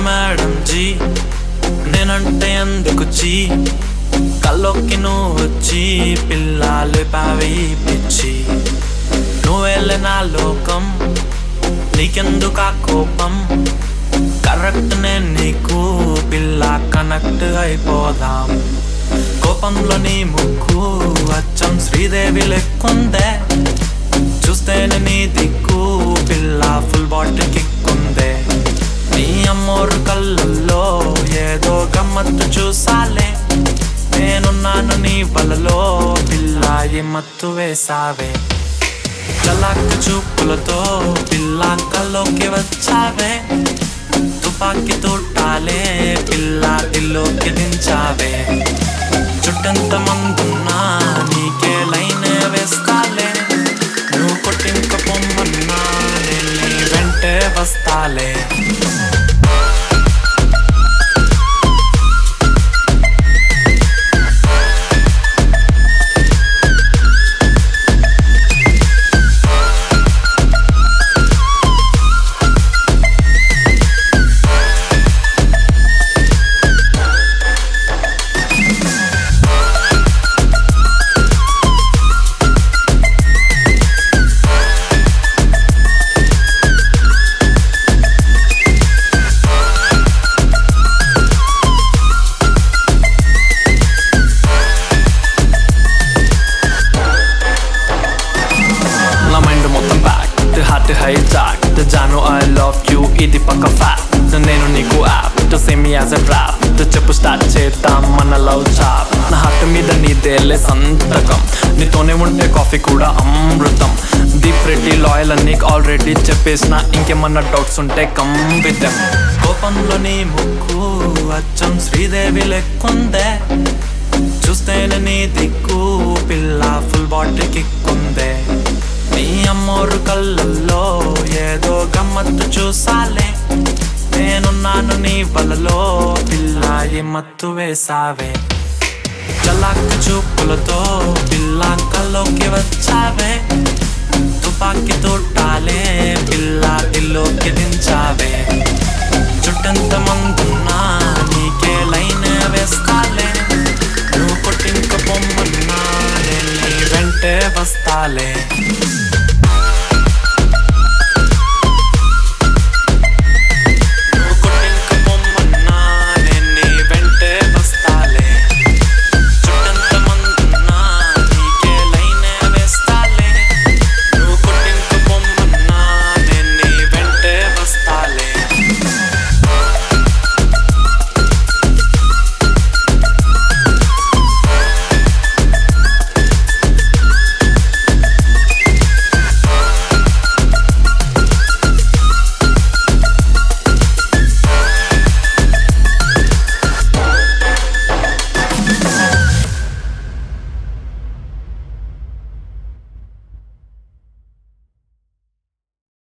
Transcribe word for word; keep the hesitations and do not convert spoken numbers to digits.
madam G నేనంటే ఎందుకు చీ కల్లోకి నువ్వు వచ్చి పిల్లాలు పావి పిచ్చి నువ్వెళ్ళ నా లోకం నీకెందుకు ఆ కోపం కరెక్ట్ నేను నీకు పిల్ల కనెక్ట్ అయిపోదాం కోపంలో నీ ముక్కు అచ్చం శ్రీదేవి లెక్కుందే చూస్తేనే నీ దిక్కు పిల్ల ఫుల్ బాటిల్ కిక్కుందే నీ అమ్మోరు కళ్ళల్లో ఏదో గమ్మత్తు చూసాలే నేనున్నాను నీ వలలో పిల్ల ఈ మత్తు వేసావే చలాక్ చూపులతో పిల్ల కల్లోకి వచ్చావే తుపాకి తోటాలే పిల్ల దిల్లోకి దించావే చుట్టంత మందున్నా నీకే లైనే వేస్తాలే నువ్వు కొట్టింక పొమ్మన్నా నేను నీ వెంటే వస్తాలే hijacked Jano I love you ఇది పక్క fact నేను నీకు app to see me as a rap to చెప్పు స్టార్ట్ చేద్దాం మన లవ్ చాప్ నా హార్ట్ మీద నీదేలే సంతకం నీతోనే ఉంటే కాఫీ కూడా అమృతం ది ప్రెటీ లాయల్ అని ఆల్రెడీ చెప్పేసిన ఇంకేమన్నా డౌట్స్ ఉంటే కమ్ విత్ దెమ్ కోపంలో నీ ముక్కు అచ్చం శ్రీదేవి లెక్కుందే చూస్తేనే నీ దిక్కు పిల్ల ఫుల్ బాటిల్ కిక్కుందే నీ అమ్మోరు కళ్ళల్లో ఏదో గమ్మత్తు చూసాలే నేనున్నాను నీ వలలో పిల్ల ఈ మత్తు వేసావే చలాక్ చూపులతో పిల్ల కల్లోకి వచ్చావే